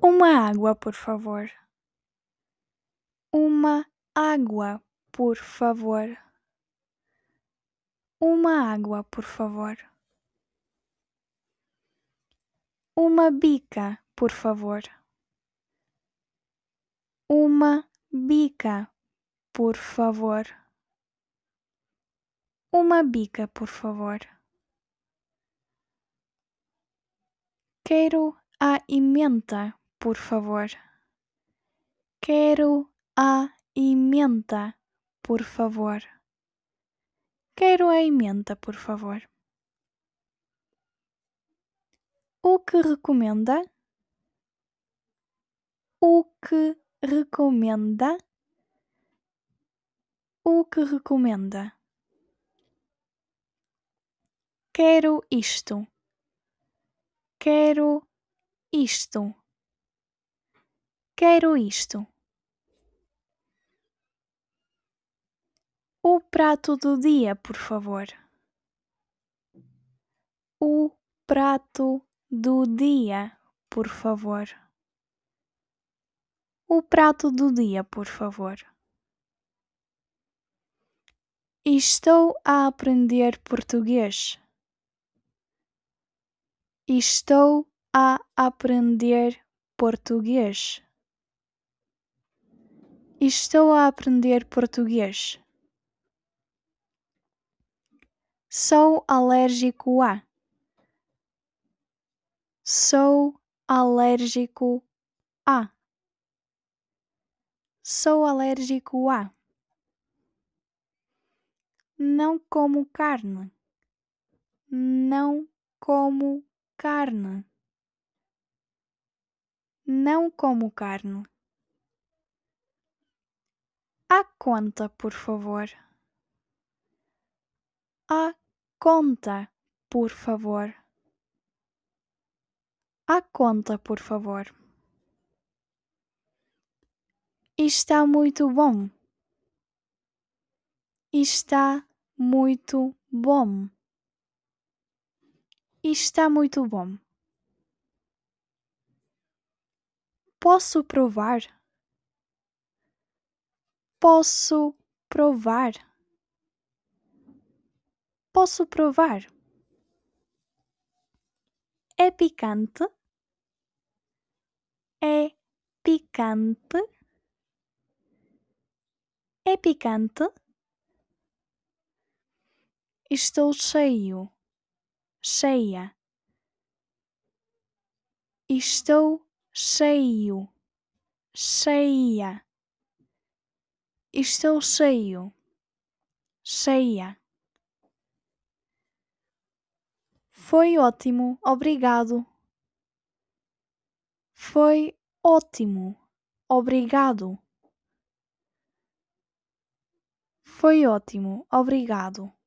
Uma água, por favor. Uma água, por favor. Uma água, por favor. Uma bica, por favor. Uma bica, por favor. Uma bica, por favor. Quero a ementa, por favor. Quero a ementa, por favor. Quero a ementa, por favor. O que recomenda? O que recomenda? O que recomenda? Quero isto. Quero isto. Quero isto. O prato do dia, por favor. O prato do dia, por favor. O prato do dia, por favor. Estou a aprender português. Estou a aprender português. Estou a aprender português. Sou alérgico a. Sou alérgico a. Sou alérgico a. Não como carne. Não como carne. Não como carne. À conta, por favor. À conta, por favor. À conta, por favor. Está muito bom. Está muito bom. Está muito bom. Posso provar? Posso provar? Posso provar? É picante? É picante? É picante? Estou cheio. Cheia. Estou cheio. Cheia. Estou cheio. Cheia. Foi ótimo, obrigado. Foi ótimo, obrigado. Foi ótimo, obrigado.